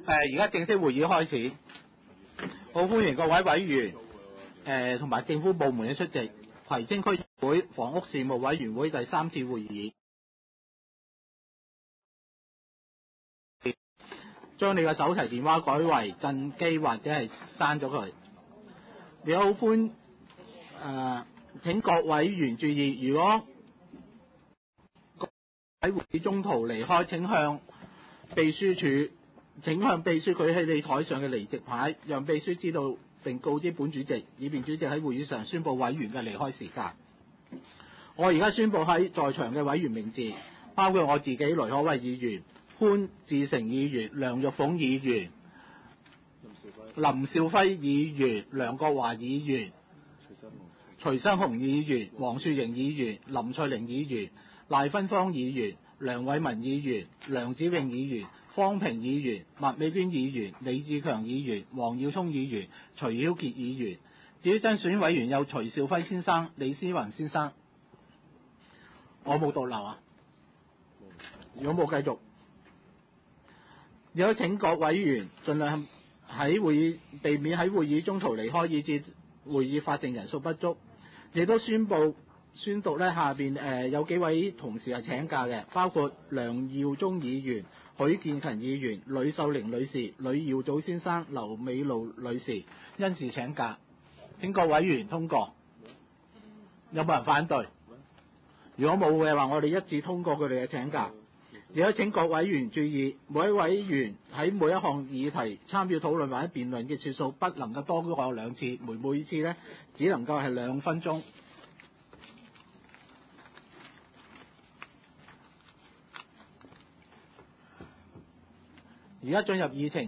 而家正式會議開始，好歡迎各位委員同埋政府部門嘅出席。葵青區議會房屋事務委員會第3次會議，將你嘅手提電話改為震機或者係刪咗佢。你好請各委員注意，如果喺會議中途離開，請向秘書舉起你台上嘅離席牌，讓秘書知道並告知本主席，以便主席喺會議上宣佈委員嘅離開時間。我而家宣佈喺在場嘅委員名字，包括我自己雷可偉議員、潘志成議員、梁玉鳳議員、林兆輝議員、梁國華議員、徐新雄議員、黃雪瑩議員、林翠玲議員、賴芬芳議員、梁偉文議員、梁子穎議員、方平議員、麥美娟議員、李志強議員、黃耀聰議員、徐曉傑議員。至於增選委員有徐兆輝先生、李思宏先生。我冇獨留啊，如果冇繼續，有請各委員盡量避免喺會議中途離開，以致會議法定人數不足。亦都宣讀下邊有幾位同事係請假嘅，包括梁耀忠議員、許建勤議員、呂秀玲女士、呂耀祖先生、劉美露女士因事請假。請各委員通過。有冇人反對？如果冇嘅話，我哋一致通過佢哋嘅請假。亦都請各委員注意，每一委員喺每一項議題參與討論或者辯論嘅次數不能夠多過2次，每次呢只能夠係2分鐘。而家進入議程。